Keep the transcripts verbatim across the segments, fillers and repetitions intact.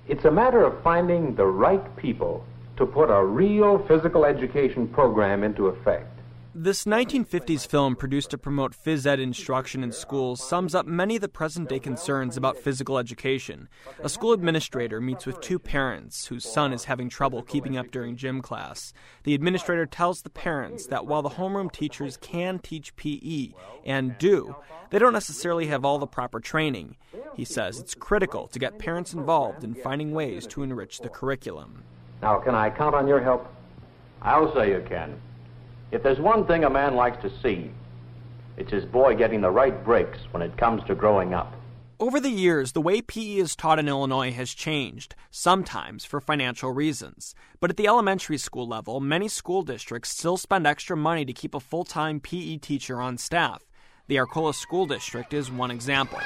It's a matter of finding the right people to put a real physical education program into effect. This nineteen fifties film, produced to promote phys ed instruction in schools, sums up many of the present-day concerns about physical education. A school administrator meets with two parents whose son is having trouble keeping up during gym class. The administrator tells the parents that while the homeroom teachers can teach P E, and do, they don't necessarily have all the proper training. He says it's critical to get parents involved in finding ways to enrich the curriculum. Now, can I count on your help? I'll say you can. If there's one thing a man likes to see, it's his boy getting the right breaks when it comes to growing up. Over the years, the way P E is taught in Illinois has changed, sometimes for financial reasons. But at the elementary school level, many school districts still spend extra money to keep a full-time P E teacher on staff. The Arcola School District is one example.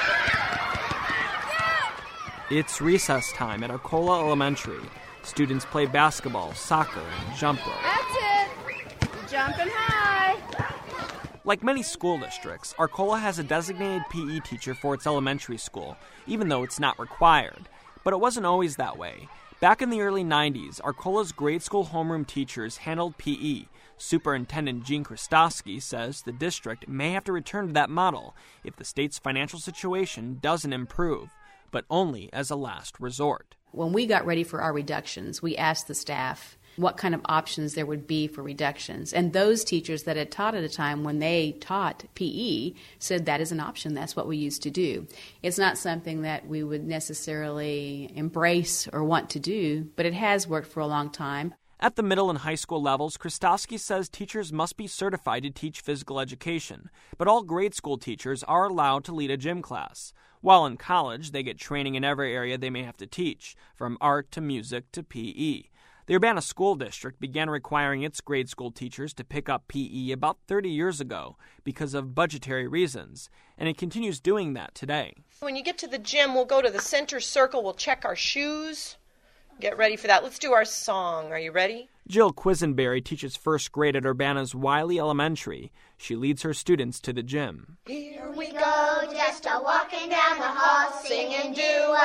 It's recess time at Arcola Elementary. Students play basketball, soccer, and jump rope. That's it! Jumping high! Like many school districts, Arcola has a designated P E teacher for its elementary school, even though it's not required. But it wasn't always that way. Back in the early nineties, Arcola's grade school homeroom teachers handled P E. Superintendent Gene Krastowski says the district may have to return to that model if the state's financial situation doesn't improve, but only as a last resort. When we got ready for our reductions, we asked the staff what kind of options there would be for reductions. And those teachers that had taught at a time when they taught P E said that is an option. That's what we used to do. It's not something that we would necessarily embrace or want to do, but it has worked for a long time. At the middle and high school levels, Krastowski says teachers must be certified to teach physical education, but all grade school teachers are allowed to lead a gym class. While in college, they get training in every area they may have to teach, from art to music to P E. The Urbana School District began requiring its grade school teachers to pick up P E about thirty years ago because of budgetary reasons, and it continues doing that today. When you get to the gym, we'll go to the center circle, we'll check our shoes, get ready for that. Let's do our song. Are you ready? Jill Quisenberry teaches first grade at Urbana's Wiley Elementary. She leads her students to the gym. Here we go, just a walking down the hall, singing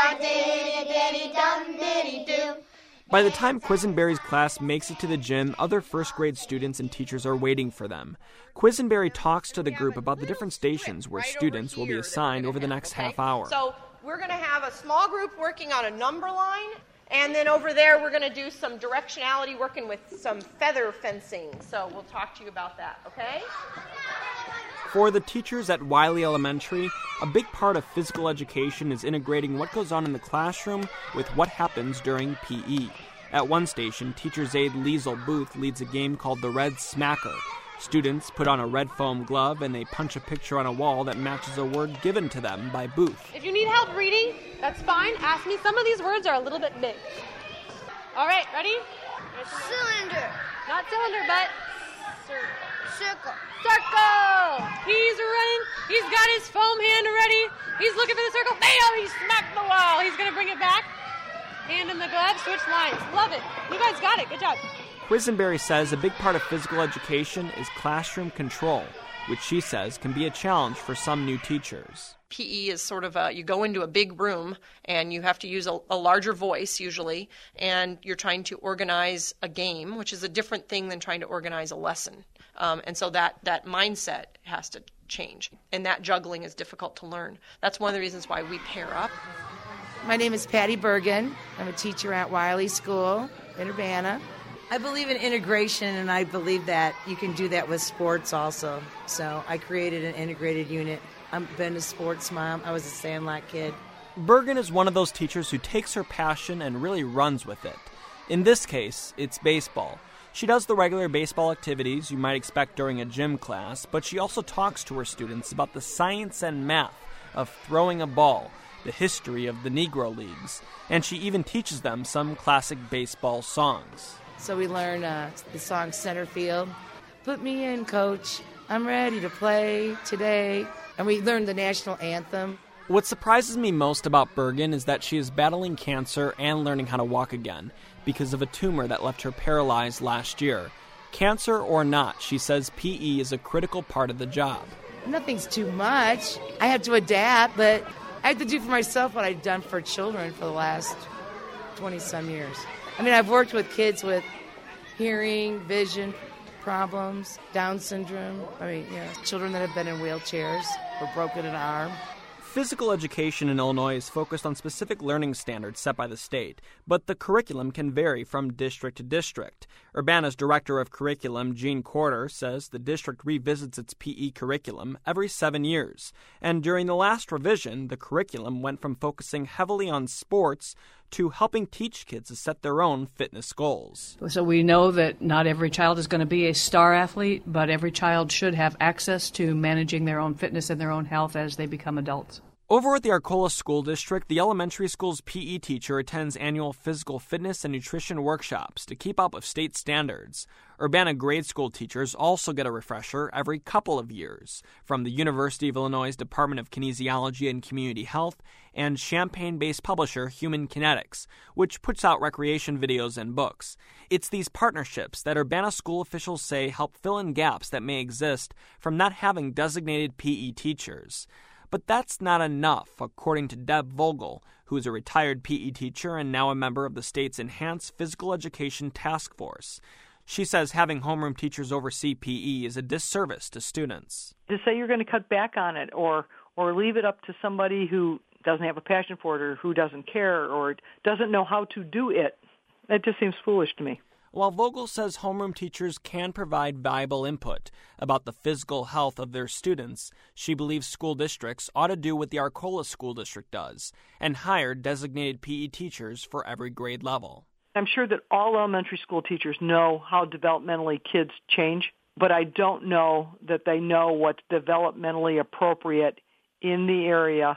do-a-diddy-diddy-dum-diddy-do. By the time Quisenberry's class makes it to the gym, other first grade students and teachers are waiting for them. Quisenberry talks to the group about the different stations where students will be assigned over the next half hour. So we're going to have a small group working on a number line, and then over there we're going to do some directionality working with some feather fencing. So we'll talk to you about that, okay? For the teachers at Wiley Elementary, a big part of physical education is integrating what goes on in the classroom with what happens during P E. At one station, teacher's aide Liesl Booth leads a game called the Red Smacker. Students put on a red foam glove and they punch a picture on a wall that matches a word given to them by Booth. If you need help reading, that's fine. Ask me. Some of these words are a little bit big. All right, ready? Cylinder. Not cylinder, but Circle. circle. He's running. He's got his foam hand ready. He's looking for the circle. Bam! He smacked the wall. He's going to bring it back. Hand in the glove. Switch lines. Love it. You guys got it. Good job. Quisenberry says a big part of physical education is classroom control, which she says can be a challenge for some new teachers. P E is sort of a, you go into a big room and you have to use a, a larger voice usually, and you're trying to organize a game, which is a different thing than trying to organize a lesson. Um, and so that, that mindset has to change, and that juggling is difficult to learn. That's one of the reasons why we pair up. My name is Patty Bergen. I'm a teacher at Wiley School in Urbana. I believe in integration, and I believe that you can do that with sports also. So I created an integrated unit. I've been a sports mom. I was a Sandlot kid. Bergen is one of those teachers who takes her passion and really runs with it. In this case, it's baseball. She does the regular baseball activities you might expect during a gym class, but she also talks to her students about the science and math of throwing a ball, the history of the Negro Leagues, and she even teaches them some classic baseball songs. So we learn uh, the song Center Field. Put me in, coach. I'm ready to play today. And we learned the national anthem. What surprises me most about Bergen is that she is battling cancer and learning how to walk again because of a tumor that left her paralyzed last year. Cancer or not, she says P E is a critical part of the job. Nothing's too much. I have to adapt, but I have to do for myself what I've done for children for the last twenty-some years. I mean, I've worked with kids with hearing, vision problems, Down syndrome. I mean, yeah, children that have been in wheelchairs or broken an arm. Physical education in Illinois is focused on specific learning standards set by the state, but the curriculum can vary from district to district. Urbana's director of curriculum, Jean Corder, says the district revisits its P E curriculum every seven years. And during the last revision, the curriculum went from focusing heavily on sports to helping teach kids to set their own fitness goals. So we know that not every child is going to be a star athlete, but every child should have access to managing their own fitness and their own health as they become adults. Over at the Arcola School District, the elementary school's P E teacher attends annual physical fitness and nutrition workshops to keep up with state standards. Urbana grade school teachers also get a refresher every couple of years from the University of Illinois Department of Kinesiology and Community Health and Champaign-based publisher Human Kinetics, which puts out recreation videos and books. It's these partnerships that Urbana school officials say help fill in gaps that may exist from not having designated P E teachers. But that's not enough, according to Deb Vogel, who is a retired P E teacher and now a member of the state's Enhanced Physical Education Task Force. She says having homeroom teachers oversee P E is a disservice to students. To say you're going to cut back on it or or leave it up to somebody who doesn't have a passion for it or who doesn't care or doesn't know how to do it, that just seems foolish to me. While Vogel says homeroom teachers can provide valuable input about the physical health of their students, she believes school districts ought to do what the Arcola School District does and hire designated P E teachers for every grade level. I'm sure that all elementary school teachers know how developmentally kids change, but I don't know that they know what's developmentally appropriate in the area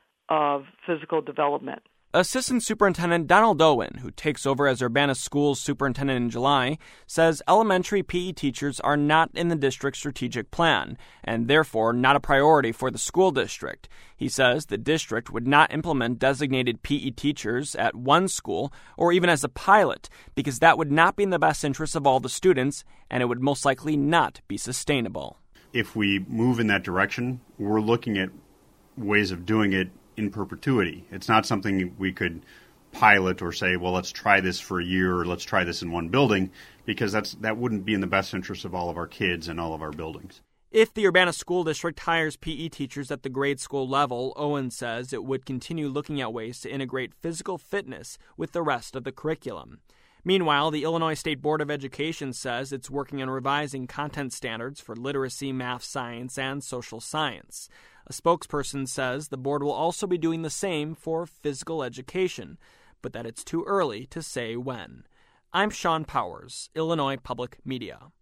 of physical development. Assistant Superintendent Donald Owen, who takes over as Urbana Schools Superintendent in July, says elementary P E teachers are not in the district's strategic plan and therefore not a priority for the school district. He says the district would not implement designated P E teachers at one school or even as a pilot because that would not be in the best interest of all the students and it would most likely not be sustainable. If we move in that direction, we're looking at ways of doing it in perpetuity. It's not something we could pilot or say, well, let's try this for a year or let's try this in one building, because that's that wouldn't be in the best interest of all of our kids and all of our buildings. If the Urbana School District hires P E teachers at the grade school level, Owen says it would continue looking at ways to integrate physical fitness with the rest of the curriculum. Meanwhile, the Illinois State Board of Education says it's working on revising content standards for literacy, math, science, and social science. A spokesperson says the board will also be doing the same for physical education, but that it's too early to say when. I'm Sean Powers, Illinois Public Media.